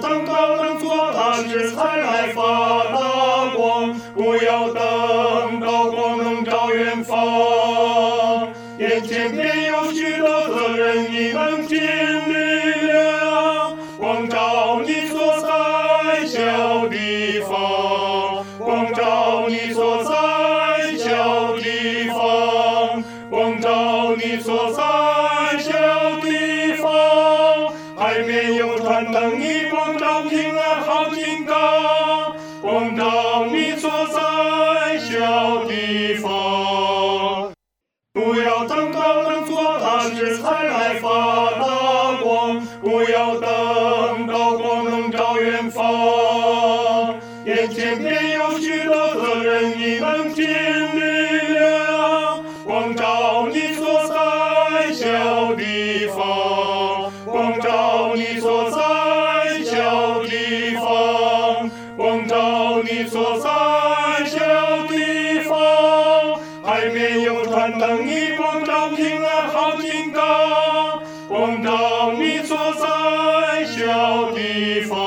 等到能做大事才来发大光，不要等到光能照远方。眼前便有许多责任，你能尽力量，光照你所在小地方，光照你所在小地方，光照你所在小地方。海面有船等你，光照平安好景高，光照你所在小地方。不要等到能做大事才来发大光，不要等到光能照远方。眼前便有许多责任，你能尽力量，光照你所在小地方，光照你所在小地方，光照你所在小地方。海面有船等你，光照平安好景高，光照你所在小地方。